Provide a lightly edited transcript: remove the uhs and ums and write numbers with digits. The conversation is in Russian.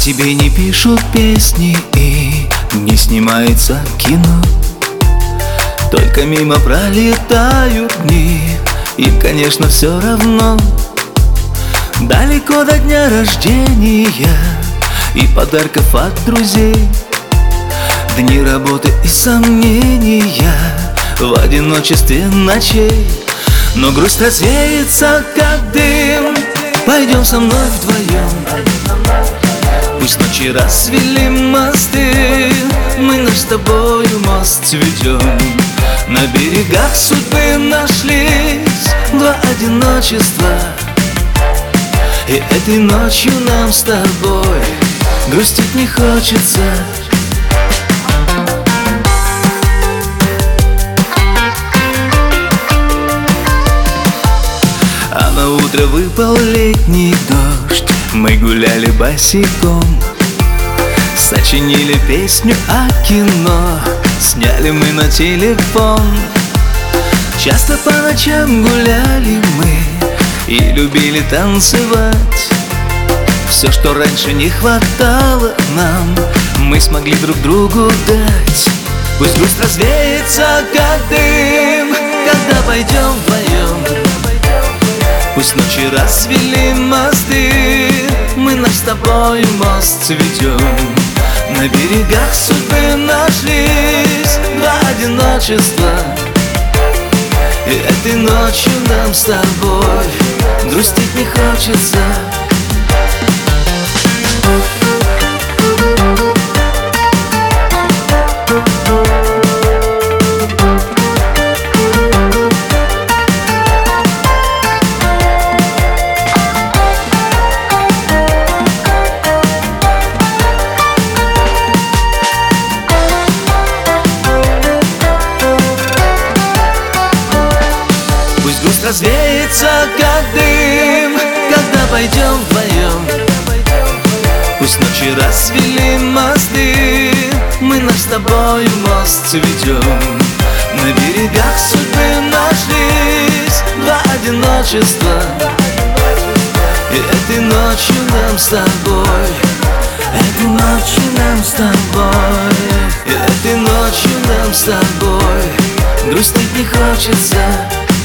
тебе не пишут песни и не снимается кино. Только мимо пролетают дни, им, конечно, все равно. Далеко до дня рождения и подарков от друзей, дни работы и сомнения в одиночестве ночей. Но грусть развеется, как дым. Пойдем со мной вдвоем, пусть ночи развели мосты. Мы наш с тобою мост цветем. На берегах судьбы нашлись два одиночества, и этой ночью нам с тобой грустить не хочется. А на утро выпал летний дождь, мы гуляли босиком, сочинили песню о кино, сняли мы на телефон. Часто по ночам гуляли мы и любили танцевать. Все, что раньше не хватало нам, мы смогли друг другу дать. Пусть грусть развеется, как дым, когда пойдем вдвоем. Пусть ночи развели мосты, мы наш с тобой мост цветем. На берегах судьбы нашлись два одиночества, и этой ночью нам с тобой грустить не хочется. Грусть развеется, как дым, когда пойдем вдвоем. Пусть ночи развели мосты, мы наш с тобой мост цветем. На берегах судьбы нашлись два одиночества, и этой ночью нам с тобой, этой ночью нам с тобой, и этой ночью нам с тобой грустить не хочется.